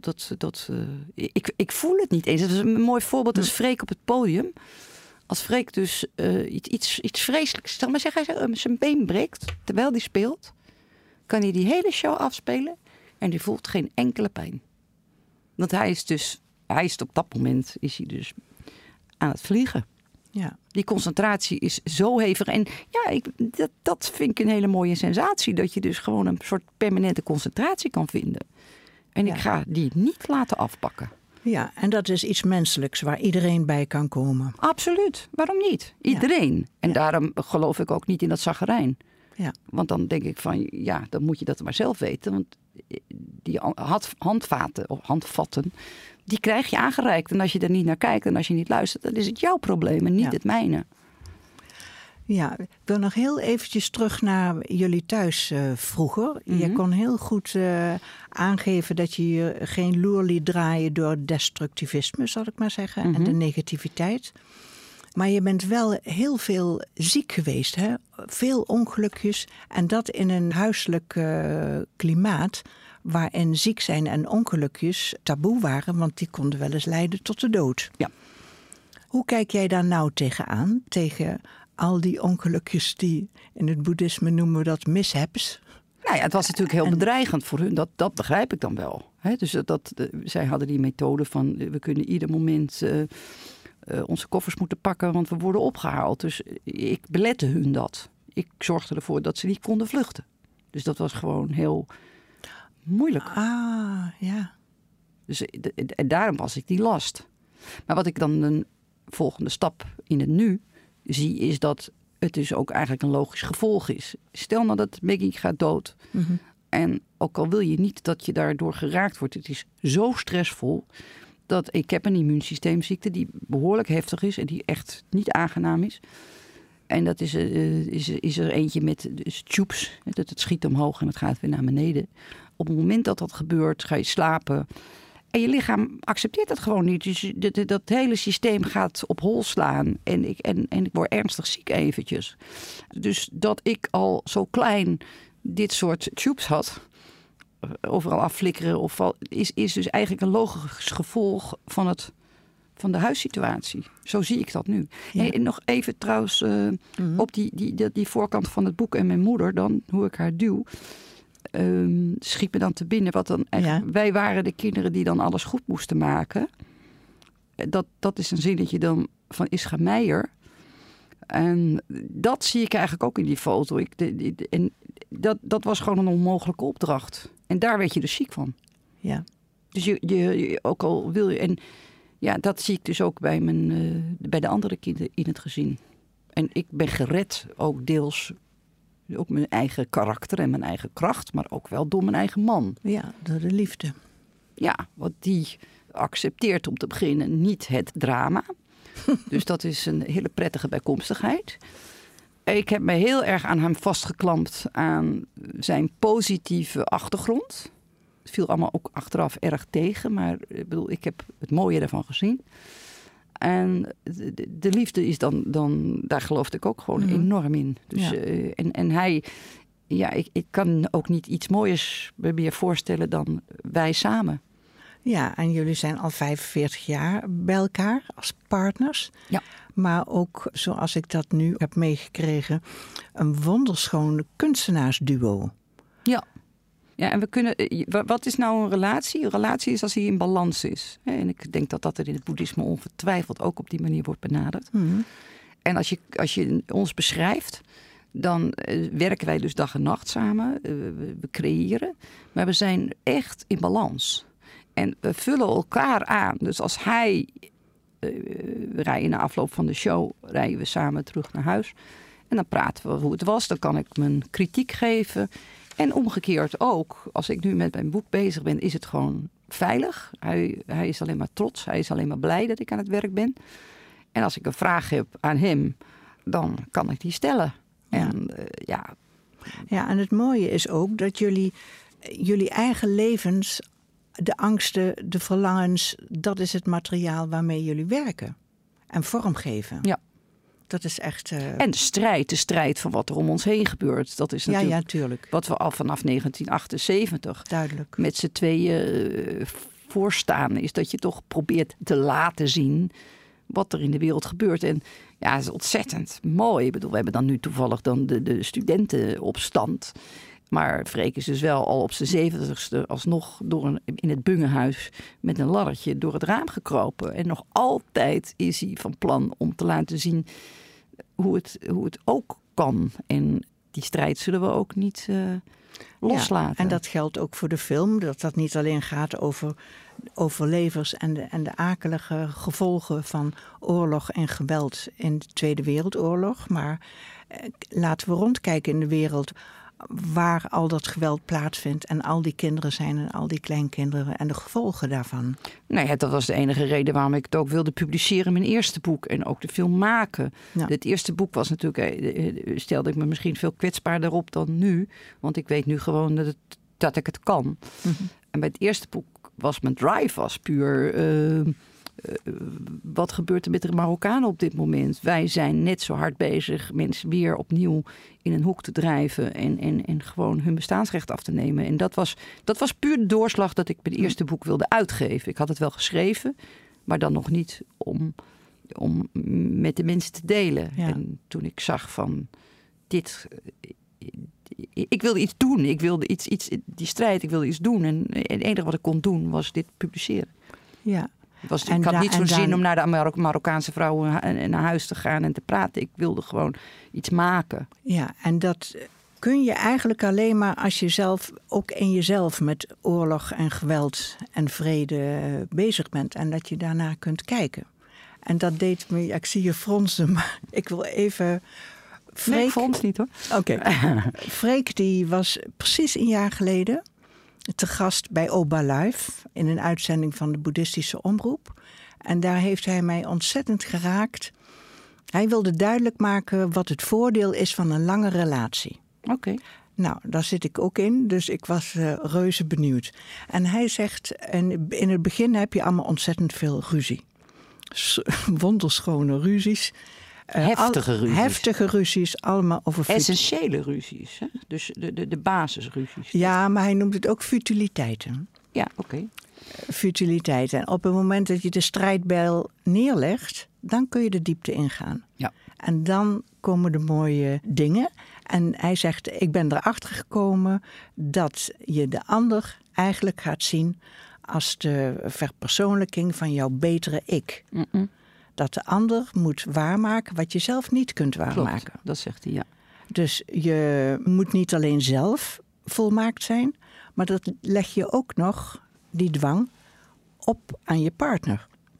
Ik voel het niet eens. Dat is een mooi voorbeeld. Is Freek op het podium. Als Freek dus iets vreselijks... Zal maar zeggen, zijn been breekt terwijl hij speelt, kan hij die hele show afspelen en die voelt geen enkele pijn. Want hij is op dat moment aan het vliegen. Ja. Die concentratie is zo hevig. En ja, dat vind ik een hele mooie sensatie. Dat je dus gewoon een soort permanente concentratie kan vinden. En ik ga die niet laten afpakken. Ja, en dat is iets menselijks waar iedereen bij kan komen. Absoluut. Waarom niet? Iedereen. En daarom geloof ik ook niet in dat zagerijn. Ja. Want dan denk ik van, dan moet je dat maar zelf weten. Want die handvatten, die krijg je aangereikt. En als je er niet naar kijkt en als je niet luistert, dan is het jouw probleem en niet het mijne. Ja, ik wil nog heel eventjes terug naar jullie thuis vroeger. Je kon heel goed aangeven dat je je geen loer liet draaien door destructivisme, zal ik maar zeggen, en de negativiteit. Maar je bent wel heel veel ziek geweest, hè? Veel ongelukjes. En dat in een huiselijk klimaat waarin ziek zijn en ongelukjes taboe waren, want die konden wel eens leiden tot de dood. Ja. Hoe kijk jij daar nou tegenaan? Tegen al die ongelukjes die in het boeddhisme noemen we dat mishaps. Nou ja, het was natuurlijk heel bedreigend voor hun. Dat begrijp ik dan wel. Dus zij hadden die methode van we kunnen ieder moment onze koffers moeten pakken, want we worden opgehaald. Dus ik belette hun dat. Ik zorgde ervoor dat ze niet konden vluchten. Dus dat was gewoon heel moeilijk. Ah, ja. Dus, en daarom was ik die last. Maar wat ik dan een volgende stap in het nu zie, is dat het dus ook eigenlijk een logisch gevolg is. Stel nou dat Maggie gaat dood. En ook al wil je niet dat je daardoor geraakt wordt, het is zo stressvol dat ik heb een immuunsysteemziekte die behoorlijk heftig is en die echt niet aangenaam is. En dat is er eentje met tubes. Dat het schiet omhoog en het gaat weer naar beneden. Op het moment dat dat gebeurt, ga je slapen. En je lichaam accepteert dat gewoon niet. Dus dat hele systeem gaat op hol slaan. En ik word ernstig ziek eventjes. Dus dat ik al zo klein dit soort tubes had, overal afflikkeren, is dus eigenlijk een logisch gevolg van de huissituatie. Zo zie ik dat nu. Ja. En nog even trouwens op die voorkant van het boek en mijn moeder, dan hoe ik haar duw, schiet me dan te binnen wat dan wij waren de kinderen die dan alles goed moesten maken. Dat is een zinnetje dan van Ischa Meijer. En dat zie ik eigenlijk ook in die foto. En dat was gewoon een onmogelijke opdracht. En daar werd je dus ziek van. Ja. Dus je ook al wil je. En ja, dat zie ik dus ook bij de andere kinderen in het gezin. En ik ben gered ook deels, ook mijn eigen karakter en mijn eigen kracht, maar ook wel door mijn eigen man. Ja, door de liefde. Ja, want die accepteert om te beginnen niet het drama. Dus dat is een hele prettige bijkomstigheid. Ik heb me heel erg aan hem vastgeklampt aan zijn positieve achtergrond. Het viel allemaal ook achteraf erg tegen, maar ik heb het mooie ervan gezien. En de liefde is dan daar geloofde ik ook gewoon enorm in. Dus, en hij, ik kan ook niet iets mooiers meer voorstellen dan wij samen. Ja, en jullie zijn al 45 jaar bij elkaar als partners. Ja. Maar ook, zoals ik dat nu heb meegekregen, een wonderschoon kunstenaarsduo. Ja. Ja, en we kunnen. Wat is nou een relatie? Een relatie is als hij in balans is. En ik denk dat dat er in het boeddhisme ongetwijfeld ook op die manier wordt benaderd. Mm-hmm. En als je ons beschrijft, dan werken wij dus dag en nacht samen. We creëren. Maar we zijn echt in balans. En we vullen elkaar aan. Dus als hij... we rijden na afloop van de show, rijden we samen terug naar huis. En dan praten we hoe het was. Dan kan ik mijn kritiek geven. En omgekeerd ook. Als ik nu met mijn boek bezig ben, is het gewoon veilig. Hij is alleen maar trots. Hij is alleen maar blij dat ik aan het werk ben. En als ik een vraag heb aan hem, dan kan ik die stellen. En Ja, en het mooie is ook dat jullie eigen levens, de angsten, de verlangens, dat is het materiaal waarmee jullie werken. En vormgeven. Ja. Dat is echt... En de strijd van wat er om ons heen gebeurt. Dat is natuurlijk tuurlijk. Wat we al vanaf 1978 duidelijk met z'n tweeën voorstaan. Is dat je toch probeert te laten zien wat er in de wereld gebeurt. En ja, het is ontzettend mooi. Ik bedoel, we hebben dan nu toevallig de studentenopstand. Maar Freek is dus wel al op zijn 70ste alsnog in het bungehuis met een laddertje door het raam gekropen. En nog altijd is hij van plan om te laten zien hoe het ook kan. En die strijd zullen we ook niet loslaten. Ja, en dat geldt ook voor de film. Dat niet alleen gaat over overlevers en de akelige gevolgen van oorlog en geweld in de Tweede Wereldoorlog. Maar laten we rondkijken in de wereld waar al dat geweld plaatsvindt en al die kinderen zijn en al die kleinkinderen en de gevolgen daarvan. Nou ja, dat was de enige reden waarom ik het ook wilde publiceren, mijn eerste boek en ook de film maken. Ja. Het eerste boek was natuurlijk, stelde ik me misschien veel kwetsbaarder op dan nu, want ik weet nu gewoon dat ik het kan. Mm-hmm. En bij het eerste boek was mijn drive puur wat gebeurt er met de Marokkanen op dit moment? Wij zijn net zo hard bezig mensen weer opnieuw in een hoek te drijven en gewoon hun bestaansrecht af te nemen. En dat was puur de doorslag dat ik mijn eerste boek wilde uitgeven. Ik had het wel geschreven, maar dan nog niet om met de mensen te delen. Ja. En toen ik zag van dit... Ik wilde iets doen. Ik wilde die strijd, ik wilde iets doen. En het enige wat ik kon doen was dit publiceren. Ja. Ik had niet zo'n zin om naar de Marokkaanse vrouwen naar huis te gaan en te praten. Ik wilde gewoon iets maken. Ja, en dat kun je eigenlijk alleen maar als je zelf ook in jezelf met oorlog en geweld en vrede bezig bent. En dat je daarna kunt kijken. En dat deed me, ik zie je fronsen, maar ik wil even... Freek, nee, ik frons niet hoor. Oké. Freek die was precies een jaar geleden te gast bij Oba Live in een uitzending van de Boeddhistische Omroep. En daar heeft hij mij ontzettend geraakt. Hij wilde duidelijk maken wat het voordeel is van een lange relatie. Oké. Nou, daar zit ik ook in, dus ik was reuze benieuwd. En hij zegt, in het begin heb je allemaal ontzettend veel ruzie. Wonderschone ruzies. Heftige ruzies, allemaal over... Essentiële ruzies, hè? Dus de basisruzies. Ja, maar hij noemt het ook futiliteiten. Ja, oké. Futiliteiten. En op het moment dat je de strijdbijl neerlegt, dan kun je de diepte ingaan. Ja. En dan komen de mooie dingen. En hij zegt, ik ben erachter gekomen dat je de ander eigenlijk gaat zien als de verpersoonlijking van jouw betere ik. Mm-mm. Dat de ander moet waarmaken wat je zelf niet kunt waarmaken. Klopt, dat zegt hij, ja. Dus je moet niet alleen zelf volmaakt zijn, maar dat leg je ook nog, die dwang, op aan je partner.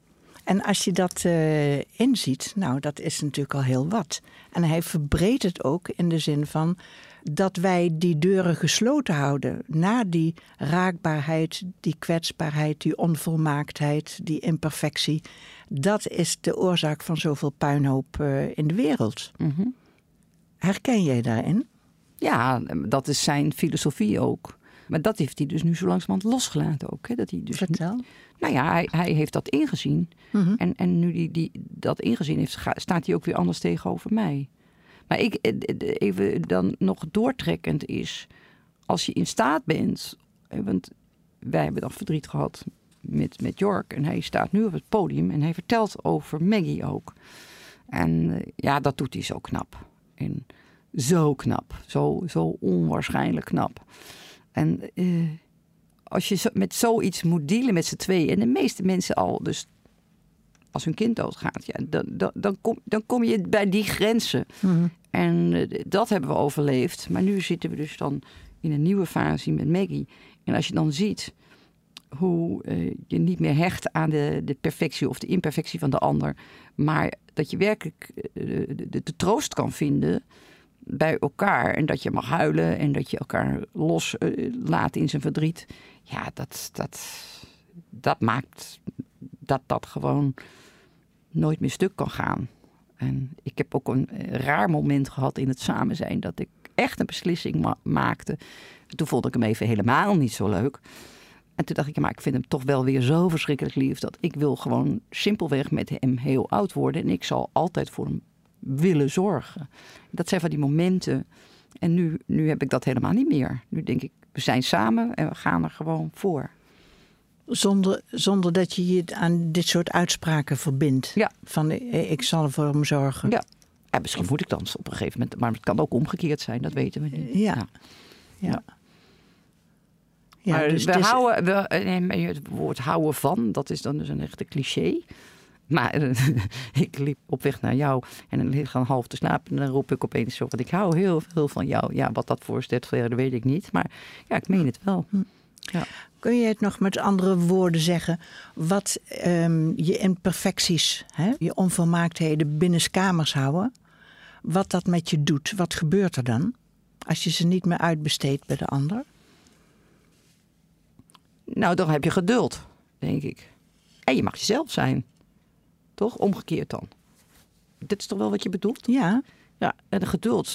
En als je dat inziet, nou, dat is natuurlijk al heel wat. En hij verbreedt het ook in de zin van dat wij die deuren gesloten houden naar die raakbaarheid, die kwetsbaarheid, die onvolmaaktheid, die imperfectie. Dat is de oorzaak van zoveel puinhoop in de wereld. Mm-hmm. Herken jij daarin? Ja, dat is zijn filosofie ook. Maar dat heeft hij dus nu zo langzamerhand losgelaten ook. Hè? Dat hij dus Vertel. Nou ja, hij heeft dat ingezien. Mm-hmm. En nu hij dat ingezien heeft, staat hij ook weer anders tegenover mij. Maar even dan nog doortrekkend is, als je in staat bent, want wij hebben dan verdriet gehad met York en hij staat nu op het podium en hij vertelt over Maggie ook. En ja, dat doet hij zo knap. En zo knap, zo onwaarschijnlijk knap. En als je met zoiets moet dealen met z'n tweeën, en de meeste mensen al, dus als hun kind doodgaat, ja, dan kom je bij die grenzen. Mm-hmm. En dat hebben we overleefd. Maar nu zitten we dus dan in een nieuwe fase met Maggie. En als je dan ziet hoe je niet meer hecht aan de perfectie of de imperfectie van de ander, maar dat je werkelijk de troost kan vinden bij elkaar. En dat je mag huilen en dat je elkaar loslaat in zijn verdriet. Ja, dat maakt dat gewoon nooit meer stuk kan gaan. En ik heb ook een raar moment gehad in het samen zijn, dat ik echt een beslissing maakte. Toen vond ik hem even helemaal niet zo leuk. En toen dacht ik, maar ik vind hem toch wel weer zo verschrikkelijk lief, dat ik wil gewoon simpelweg met hem heel oud worden. En ik zal altijd voor hem willen zorgen. Dat zijn van die momenten. En nu heb ik dat helemaal niet meer. Nu denk ik, we zijn samen en we gaan er gewoon voor. Zonder dat je je aan dit soort uitspraken verbindt. Ja. Van ik zal voor hem zorgen. Ja. En misschien moet ik dan op een gegeven moment, maar het kan ook omgekeerd zijn, dat weten we niet. Ja. Maar dus het woord houden van, dat is dan dus een echte cliché. Maar ik liep op weg naar jou en dan lig ik half te slapen en dan roep ik opeens zo, want ik hou heel veel van jou. Ja, wat dat voorstelt verder weet ik niet, maar ja, ik meen het wel. Ja. Kun je het nog met andere woorden zeggen, wat je imperfecties, je onvolmaaktheden binnenskamers houden, wat dat met je doet? Wat gebeurt er dan als je ze niet meer uitbesteedt bij de ander? Nou, dan heb je geduld, denk ik. En je mag jezelf zijn. Toch? Omgekeerd dan. Dit is toch wel wat je bedoelt? Ja. Ja, en de geduld.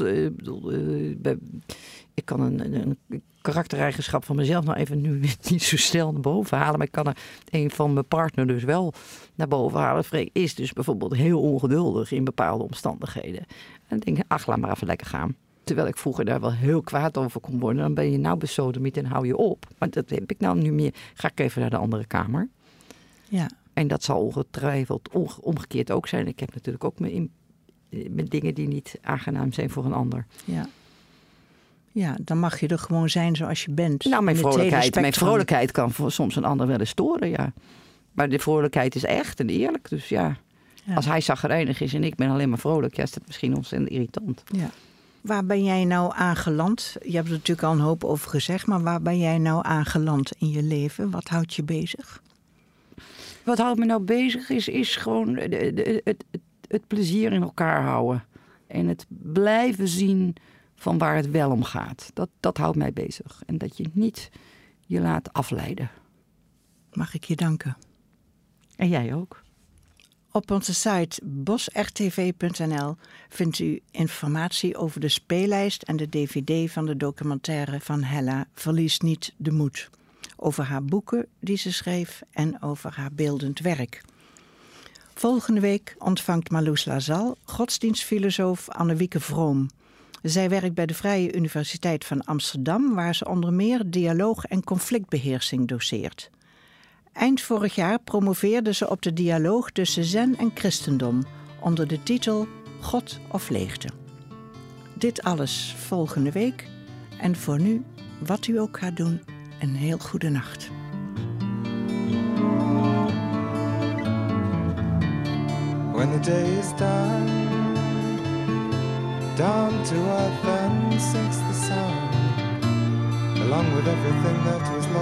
Ik kan een karaktereigenschap van mezelf nou even nu niet zo snel naar boven halen. Maar ik kan er een van mijn partner dus wel naar boven halen. Freek is dus bijvoorbeeld heel ongeduldig in bepaalde omstandigheden. En dan denk ik, ach, laat maar even lekker gaan. Terwijl ik vroeger daar wel heel kwaad over kon worden. Dan ben je nou besodemiet en hou je op. Maar dat heb ik nou nu meer. Ga ik even naar de andere kamer. Ja. En dat zal ongetwijfeld omgekeerd ook zijn. Ik heb natuurlijk ook met dingen die niet aangenaam zijn voor een ander. Ja. Ja, dan mag je er gewoon zijn zoals je bent. Nou, mijn vrolijkheid kan soms een ander wel eens storen, ja. Maar de vrolijkheid is echt en eerlijk. Dus ja, als hij chagrijnig is en ik ben alleen maar vrolijk, ja, is dat misschien ontzettend irritant. Ja. Waar ben jij nou aangeland? Je hebt er natuurlijk al een hoop over gezegd, maar waar ben jij nou aangeland in je leven? Wat houdt je bezig? Wat houdt me nou bezig is gewoon het plezier in elkaar houden. En het blijven zien van waar het wel om gaat. Dat houdt mij bezig. En dat je niet je laat afleiden. Mag ik je danken. En jij ook. Op onze site bosrtv.nl vindt u informatie over de speellijst en de dvd van de documentaire van Hella Verlies niet de moed. Over haar boeken die ze schreef en over haar beeldend werk. Volgende week ontvangt Marloes Lazal godsdienstfilosoof Annewieke Vroom. Zij werkt bij de Vrije Universiteit van Amsterdam, waar ze onder meer dialoog- en conflictbeheersing doseert. Eind vorig jaar promoveerde ze op de dialoog tussen Zen en christendom onder de titel God of Leegte. Dit alles volgende week en voor nu, wat u ook gaat doen, een heel goede nacht. When the day is done, down to earth and sinks the sun, along with everything that was lost.